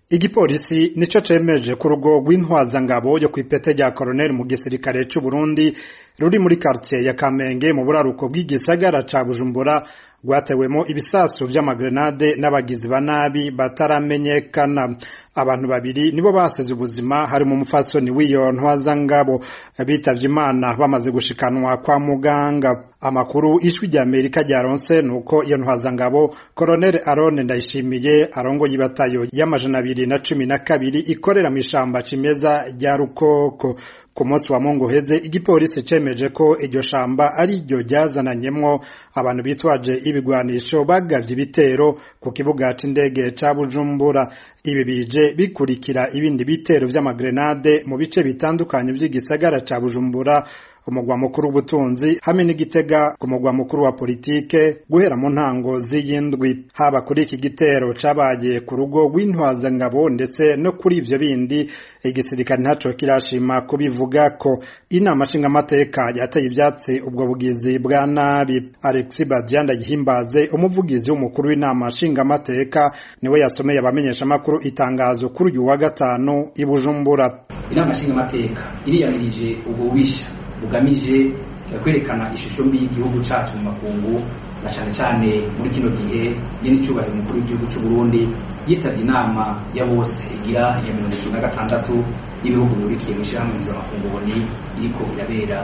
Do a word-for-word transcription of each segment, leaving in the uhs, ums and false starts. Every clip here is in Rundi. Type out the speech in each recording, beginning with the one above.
Igipolisi nico cemeje ku rugo rw'intwazangabo yo kw'ipete rya Colonel mu gisirikare c'u Burundi ruri muri quartier ya Kamenge mu buraruko bw'igisagara ca Bujumbura rwatewemo ibisasu vy'amagrenade n'abagizi ba nabi bataramenyekana. Abantu babiri nibo baseze ubuzima, hari mu mufasoni w'iyo ntwazangabo bitavye Imana bamaze gushikanwa kwa muganga. Amakuru ijwi rya Amerika ryaronse nuko iyo ntwazangabo Colonel Aron Ndayishimiye arongoye ibatayo y'amajana abiri na cumi na kabiri ikorera mw'ishamba cimeza rya Rukoko. Ku munsi wa Mungu heze igipolisi cemeje ko iryo shamba ari ryo ryazananyemwo abantu bitwaje ibigwanisho bagavye ibitero ku kibuga c'indege ca Bujumbura. Ibi bije bikurikira ibindi bitero vy'amagrenade mu bice bitandukanye vy'igisagara ca Bujumbura, umugwa mukuru w'ubutunzi hamwe n'Igitega ku mugwa mukuru wa politike guhera mu ntango z'iyindwi. Haba kuri iki gitero cabaye ku rugo rw'intwazangabo ndetse no kuri ivyo bindi igisirikare ntaco kirashima kubivuga ko. Inama nshingamateka yateye ivyatsi ubwo bugizi bwa nabi. Alexis Badianda Gihimbaze, umuvugizi w'umukuru w'inama nshingamateka, niwe yasomeye abamenyesha makuru itangazo kuri uyu wa gatanu i Bujumbura. Inama nshingamateka iriyamirije ubwo bubisha bugamije kwerekana ishusho mbi y'igihugu cacu mu makungu, na cane cane muri kino gihe nyene cyubahiro umukuru w'igihugu c'u Burundi yitavye inama ya bose igira ya mirongo itatu na gatandatu y'ibihugu bihurikiye mw'ishirahamwe mpuzamakungu ONU iriko irabera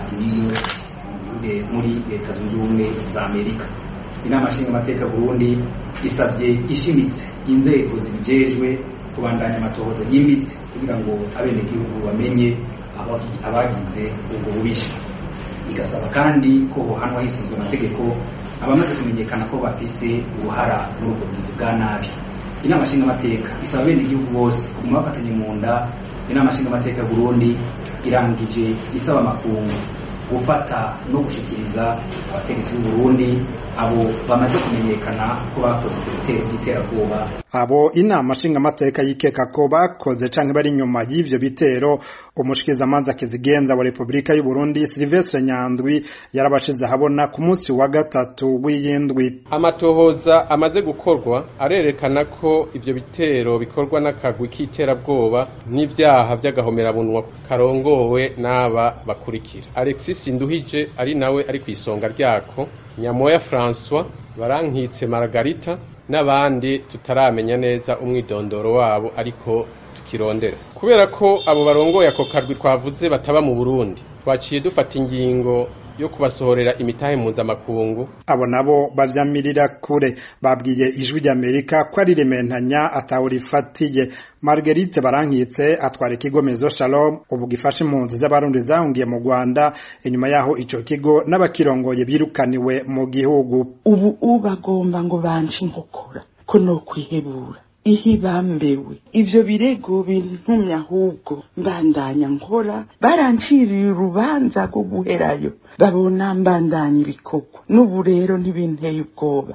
New muri Leta Zunze Ubumwe za Amerika. Inama nshingamateka Burundi isavye ishimitse inzego zibijejwe kubandanya amatohoza yimbitse kugira ngo abenegihugu bamenye abagize ubwo bubisha. Igasaba kandi ko hohanwa hisunzwe amategeko abamaze kumenyekana ko bafise uruhara muri ubwo bugizi bwa nabi. Inama nshingamateka isaba abenegihugu bose kuguma bafatanye mu nda. Inama nshingamateka Burundi irangije isaba amakungu gufata no gushikiriza abategetsi b'u Burundi abo bamaze kumenyekana ko bakoze ibitero by'iterabwoba. Abo inama nshingamateka yikeka ko bakoze canke bari nyuma y'ivyo bitero, umushikizamanza kizigenza wa Republika y'u Burundi Sylvestre Nyandwi yarabashize habona ku munsi wa gatatu w'iyindwi. Amatohoza amaze gukorwa arerekana ko ivyo bitero bikorwa n'akagwi k'iterabwoba n'ivyaha vy'agahomerabunwa karongowe n'aba bakurikira: Alexis Nduhije ari nawe ari kwisonga ryako, Nyamoya François, Barankitse Margarita n'abandi tutaramenya neza umwidondoro wabo ariko tukirondera. Kubera ko abo barongoye ako karwi twavuze bataba mu Burundi, twaciye dufata ingingo yo kubasohorera imitahe mpuzamakungu. Abo nabo bavyamirira kure, babwiye ijwi rya Amerika ko ari rementanya atawurifatiye. Marguerite Barankitse atwara ikigo Mezo Shalom ubu gifasha impunzi z'abarundi zahungiye mu Rwanda, inyuma yaho ico kigo n'abakirongoye birukaniwe mu gihugu. Ubu ubagomba ngo banje inkokora ko no kwihebura ihi bambewe. Ivyo birego bintumye ahubwo mbandanya nkora, baranciriye urubanza rwo guherayo, babona mbandanya ibikorwa. N'ubu rero ntibinteye ubwoba,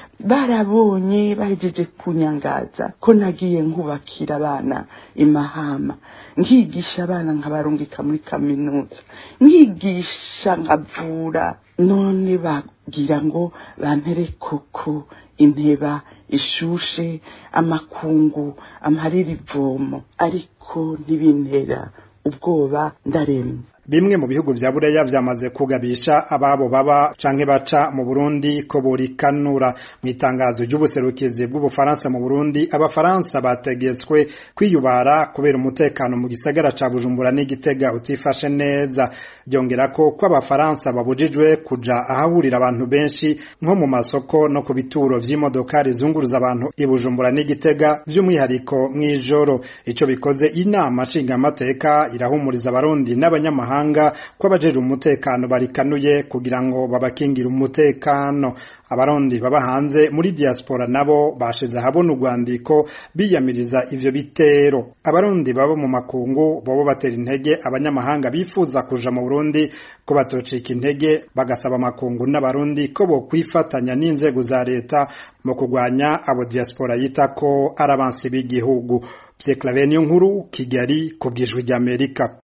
barabonye bahejeje kunyangaza ko nagiye nkubakira abana imahama, nkigisha abana nkabarungika muri kaminuza, nkigisha nkavura. None bagira ngo bantere koko inteba ishushe amakungu amarira ivomo, ariko ntibintera ubwoba ndaremye. Bimwe mu bihugu vya Buraya vyamaze kugabisha ababo baba canke baca mu Burundi ko borikanura. Mwitangazo ry'ubuserukizi bw'Ubufaransa mu Burundi, abafaransa bategetswe kwiyubara kubera umutekano mu gisagara ca Bujumbura n'Igitega utifashe neza. Byongera ko ko abafaransa babujijwe kuja ahahurira abantu benshi nko mu masoko no ku bituro vy'imodoka rizunguruza abantu i Bujumbura n'Igitega, vy'umwihariko mw'ijoro. Ico bikoze inama nshingamateka irahumuriza abarundi n'abanyamahanga ko abajeje umutekano barikanuye kugira ngo babakingire umutekano. Abarundi baba hanze muri diaspora nabo bashize habona urwandiko biyamiriza ivyo bitero. Abarundi baba mu makungu bobo batera intege abanyamahanga bifuza kuja mu Burundi ko batocika intege, bagasaba makungu n'abarundi ko bo kwifatanya n'inzego za leta mu kugwanya abo diaspora yita ko arabansi b'igihugu. Pierre Claver Niyonkuru, Kigali, ku bw'ijwi ry'Amerika.